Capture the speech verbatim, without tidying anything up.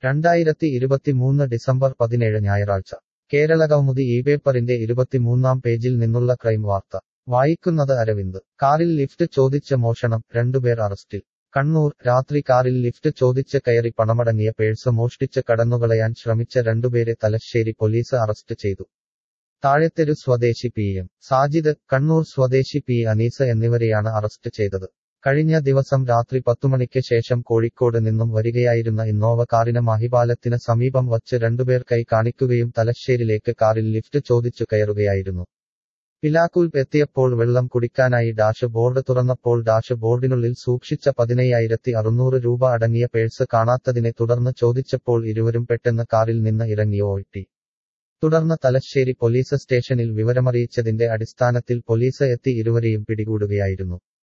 രണ്ടായിരത്തി ഇരുപത്തിമൂന്ന് ഡിസംബർ പതിനേഴ് ഞായറാഴ്ച കേരളകൗമുദി ഈ പേപ്പറിന്റെ ഇരുപത്തിമൂന്നാം പേജിൽ നിന്നുള്ള ക്രൈം വാർത്ത വായിക്കുന്നത് അരവിന്ദ് കാറിൽ ലിഫ്റ്റ് ചോദിച്ച് മോഷണം രണ്ടുപേർ അറസ്റ്റിൽ കണ്ണൂർ രാത്രി കാറിൽ ലിഫ്റ്റ് ചോദിച്ച് കയറി പണമടങ്ങിയ പേഴ്സ് മോഷ്ടിച്ച് കടന്നുകളയാൻ ശ്രമിച്ച രണ്ടുപേരെ തലശ്ശേരി പോലീസ് അറസ്റ്റ് ചെയ്തു. താഴത്തെരു സ്വദേശി പി എം സാജിദ്, കണ്ണൂർ സ്വദേശി പി അനീസ് എന്നിവരെയാണ് അറസ്റ്റ് ചെയ്തത്. കഴിഞ്ഞ ദിവസം രാത്രി പത്തുമണിക്ക് ശേഷം കോഴിക്കോട് നിന്നും വരികയായിരുന്ന ഇന്നോവ കാറിന് മാഹിപാലത്തിന് സമീപം വച്ച് രണ്ടുപേർ കൈ കാണിക്കുകയും തലശ്ശേരിലേക്ക് കാറിൽ ലിഫ്റ്റ് ചോദിച്ചു കയറുകയായിരുന്നു. പിലാക്കൂൽ എത്തിയപ്പോൾ വെള്ളം കുടിക്കാനായി ഡാഷ് ബോർഡ് തുറന്നപ്പോൾ ഡാഷ് ബോർഡിനുള്ളിൽ സൂക്ഷിച്ച പതിനയ്യായിരത്തി അറുന്നൂറ് രൂപ അടങ്ങിയ പേഴ്സ് കാണാത്തതിനെ തുടർന്ന് ചോദിച്ചപ്പോൾ ഇരുവരും പെട്ടെന്ന് കാറിൽ നിന്ന് ഇറങ്ങി ഓടി. തുടർന്ന് തലശ്ശേരി പോലീസ് സ്റ്റേഷനിൽ വിവരമറിയിച്ചതിന്റെ അടിസ്ഥാനത്തിൽ പോലീസ് എത്തി ഇരുവരെയും പിടികൂടുകയായിരുന്നു.